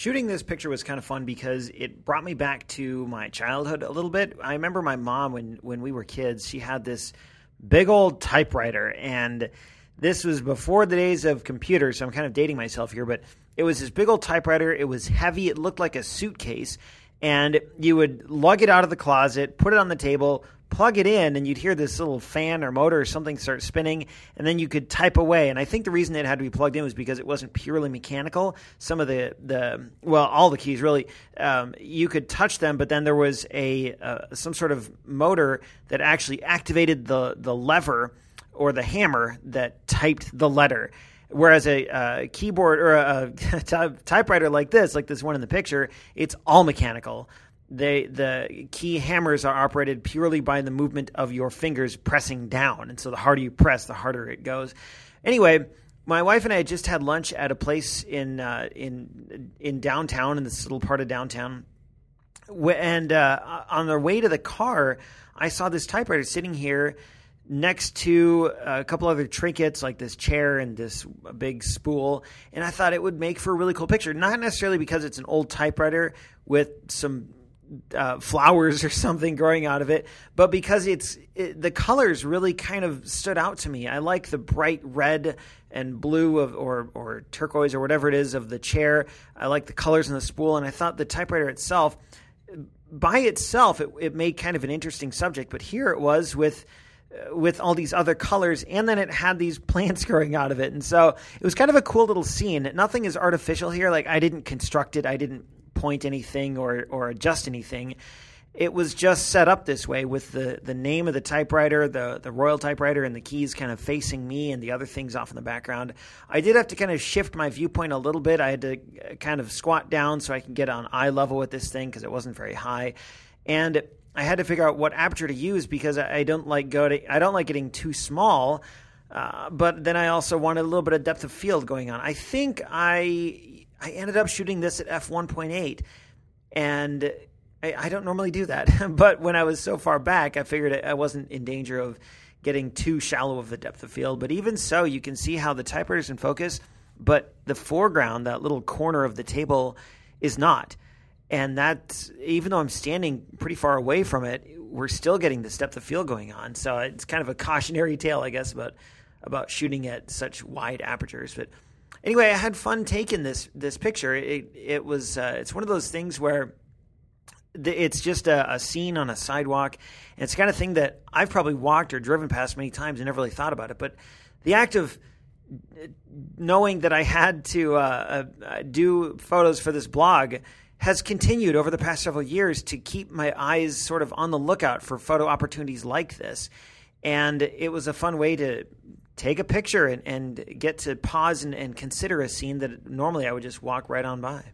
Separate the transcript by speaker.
Speaker 1: Shooting this picture was kind of fun because it brought me back to my childhood a little bit. I remember my mom, when we were kids, she had this big old typewriter, and this was before the days of computers, so I'm kind of dating myself here, but it was this big old typewriter. It was heavy. It looked like a suitcase, and you would lug it out of the closet, put it on the table, plug it in, and you'd hear this little fan or motor or something start spinning, and then you could type away. And I think the reason it had to be plugged in was because it wasn't purely mechanical. Some of all the keys really, you could touch them, but then there was some sort of motor that actually activated the lever or the hammer that typed the letter. Whereas a keyboard or a typewriter like this one in the picture, it's all mechanical. The key hammers are operated purely by the movement of your fingers pressing down. And so the harder you press, the harder it goes. Anyway, my wife and I had just had lunch at a place in downtown, in this little part of downtown. And on the way to the car, I saw this typewriter sitting here next to a couple other trinkets like this chair and this big spool. And I thought it would make for a really cool picture. Not necessarily because it's an old typewriter with some flowers or something growing out of it, but because the colors really kind of stood out to me. I like the bright red and blue or turquoise or whatever it is of the chair. I like the colors in the spool, and I thought the typewriter itself, by itself, it made kind of an interesting subject. But here it was with all these other colors, and then it had these plants growing out of it. And so it was kind of a cool little scene. Nothing is artificial here. Like, I didn't construct it. I didn't point anything or adjust anything. It was just set up this way with the name of the typewriter, the Royal typewriter, and the keys kind of facing me and the other things off in the background. I did have to kind of shift my viewpoint a little bit. I had to kind of squat down so I can get on eye level with this thing because it wasn't very high. And I had to figure out what aperture to use because I don't like getting too small, but then I also wanted a little bit of depth of field going on. I think I ended up shooting this at f1.8, and I don't normally do that. But when I was so far back, I figured I wasn't in danger of getting too shallow of the depth of field. But even so, you can see how the typewriter's in focus, but the foreground, that little corner of the table, is not. And that's, even though I'm standing pretty far away from it, we're still getting this depth of field going on. So it's kind of a cautionary tale, I guess, about shooting at such wide apertures. But anyway, I had fun taking this picture. It's one of those things where it's just a scene on a sidewalk. And it's the kind of thing that I've probably walked or driven past many times and never really thought about it. But the act of knowing that I had to do photos for this blog has continued over the past several years to keep my eyes sort of on the lookout for photo opportunities like this. And it was a fun way to take a picture and get to pause and consider a scene that normally I would just walk right on by.